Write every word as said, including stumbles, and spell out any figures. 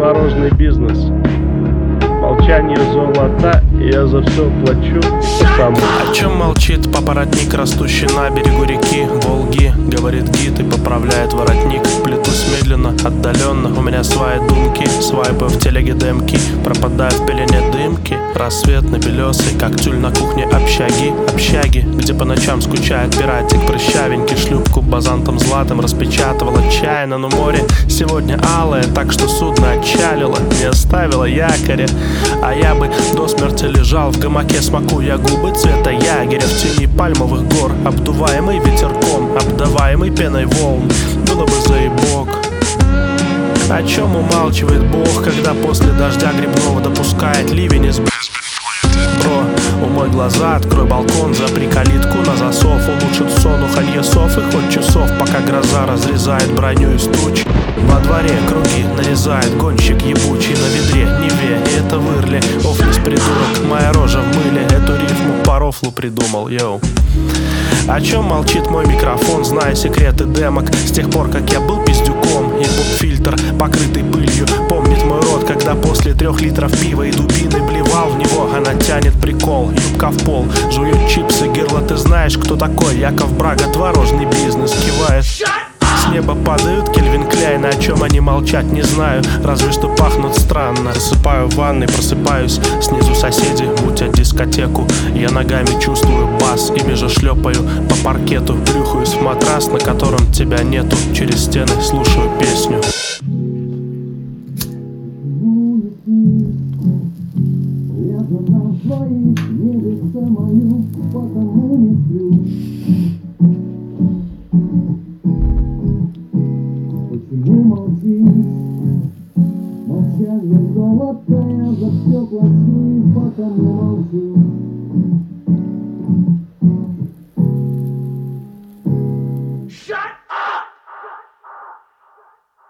творожный бизнес. Молчание золота, и я за все плачу сам. О чем молчит папоротник, растущий на берегу реки Волги? Говорит гид и поправляет воротник. Плетусь медленно, отдаленно, у меня свои думки. Свайпы в телеге демки, пропадаю в пелене дымки. Рассветный белесый, как тюль на кухне общаги. Общаги, где по ночам скучает пиратик прыщавенький. Шлюпку базантом златым распечатывал отчаянно. Но море сегодня алое, так что судно отчалило, не оставило якоря. А я бы до смерти лежал в гамаке, смакуя губы цвета ягеря в тени пальмовых гор, обдуваемый ветерком, обдаваемый пеной волн. Было бы заебок. О чем умалчивает Бог, когда после дождя грибного допускает ливень из бро? Умой глаза, открой балкон, запри калитку на засов. Улучшит сон у ханьесов и хоть часов, пока гроза разрезает броню из туч. Во дворе круги нарезает гонщик ебучий на ведре Неве, и это вырли. Офнис придурок, моя рожа в мыле. Эту рифму по рофлу придумал, йоу. О чем молчит мой микрофон, зная секреты демок? С тех пор, как я был пиздюком, и поп-фильтр, покрытый пылью, помнит мой рот, когда после трех литров пива и дубины блевал в него. Она тянет прикол, юбка в пол, жует чипсы. Герла, ты знаешь, кто такой? Яков Брага, творожный бизнес, кивает. С неба падают Кельвин Кляйны, о чем они молчат, не знаю, разве что пахнут странно. Засыпаю в ванной, просыпаюсь, снизу соседи мутят дискотеку. Я ногами чувствую бас, ими же шлепаю по паркету. Плюхаюсь в матрас, на котором тебя нету. Через стены слушаю песню. Я забрал свои небеса мою, потому не сплю. Почему молчишь? Молчание золото, я за все плачу.